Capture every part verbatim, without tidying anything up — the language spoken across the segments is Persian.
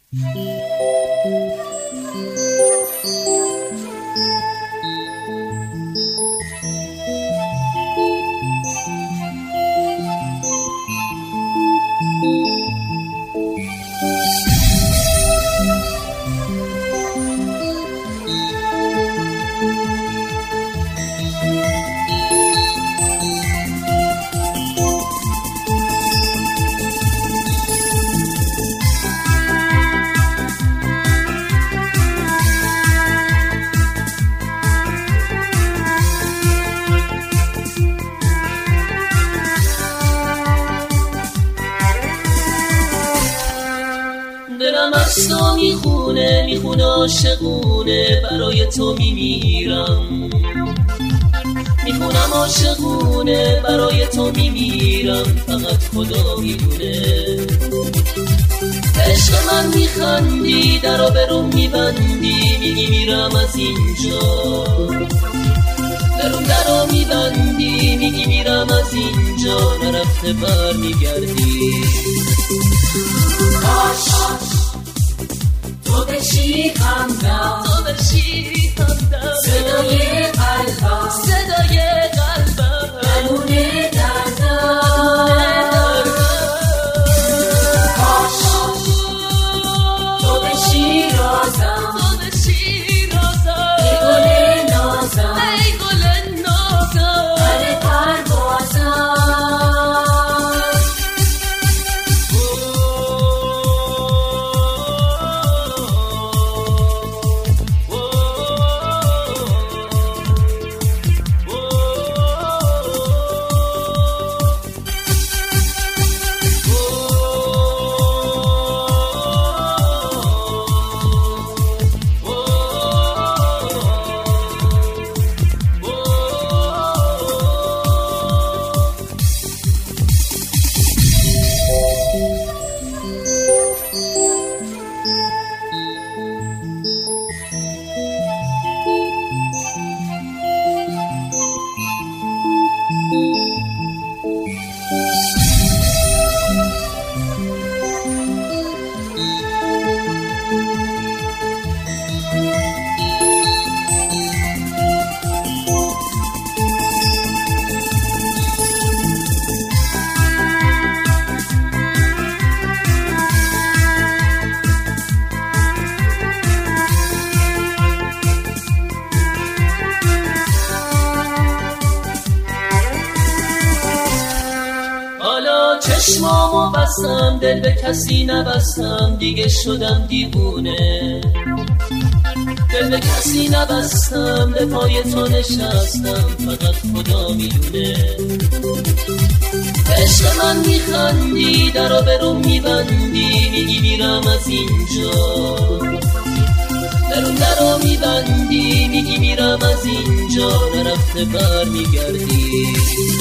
دلم از تو میخونه میخونه عاشقونه، برای تو میمیرم. میخونم عاشقونه، برای تو میمیرم، فقط خدا میدونه. عشق من میخندی، درو برون میبندی، میگی میرم از اینجا. برون درو میبندی، میگی میرم از اینجا، نرفته بر میگردی. کاش تو بشی همدم، تو بشی همدم، صدای قلبم، صدای قلبم، درون دردم. کاش تو بشی رازم، تو بشی رازم، ای گل نازم، ای گل نازم، پر پروازم. چشمامو بستم، دل به کسی نبستم، دیگه شدم دیوونه. دل به کسی نبستم، به پای تو نشستم، فقط خدا میدونه. عشق من میخندی، درو برون میبندی، میگی میرم از اینجا. برون درو میبندی، میگی میرم از اینجا، نرفته بر میگردی.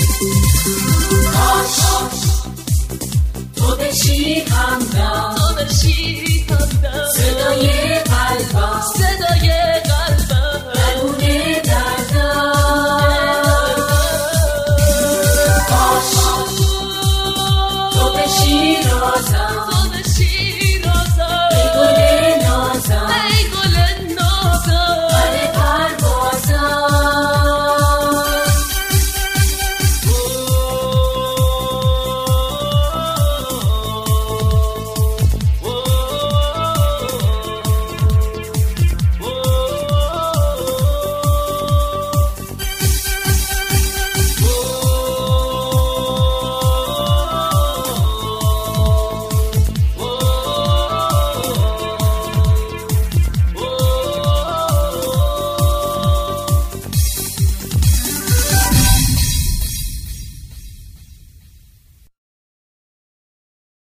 کاش تو بشی همدم، تو بشی همدم، صدای